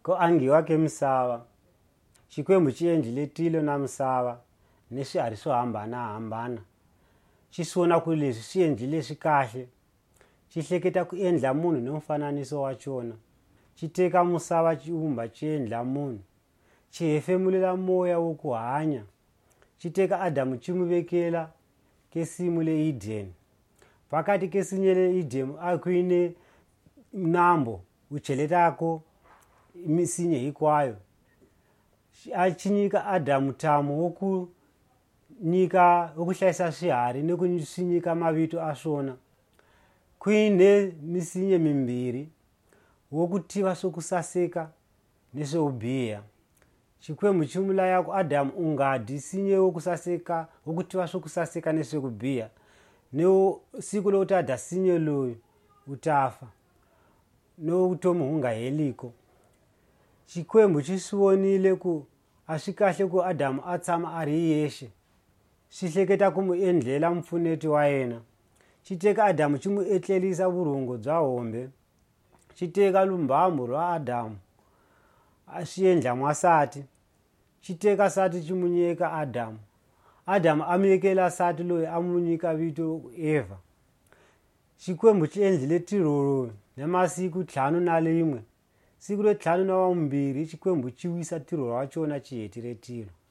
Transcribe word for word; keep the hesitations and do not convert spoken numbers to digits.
Ko angiwa ke misava. Xikwembu xi endlile tilo na misava ni swiharhi swo hambanahambana. Xi sungula ku leswi swi endlile swi kahle. Xi hleketa ku endla munhu ni mfananiso wa xona. Xi teka misava xi vumba xi endla munhu. Xi hefemulela moya wo ku hanya. Xi teka Adamu xi n'wi vekela ke nsimu le Eden. Vhakati ke nsimu le Eden a ku ne nambu wu cheletaka misinya hinkwayo. A xi nyika Adamu ntamu wo ku nyika wo ku hlayisa swiharhi ni ku swi nyika mavito a swona. Ku ne misinya mimbirhi wo ku tiva swa ku saseka ni swo biha. Xikwembu xi n'wi laya ku Adamu u nga dyi nsinya wo ku saseka wo ku tiva swa ku saseka ni swo biha. Ni siku lowu ta dya nsinya loyi u ta fa no vutomi wu nga heliko. Xikwembu xi swi vonile ku a swi kahle ku Adamu a tshama a ri yexe. Xi hleketa ku n'wi endlela mpfuneto wa yena. Xi teka Adamu xi n'wi etlelisa vurhongo bya hombe. Xi teka lumbambu ra Adamu a swi endla n'wansati. Xi teka nsati xi n'wi nyika Adamu. Adamu a n'wi nyikela nsati loyi a n'wi nyika vito Eva. Xikwembu xi endlile ntirho lowu hi masiku ntlhanu na rin'we. Siku ro ntlhanu na wavumbirhi Xikwembu xi wisa ntirho wa xona xi hetile tilo.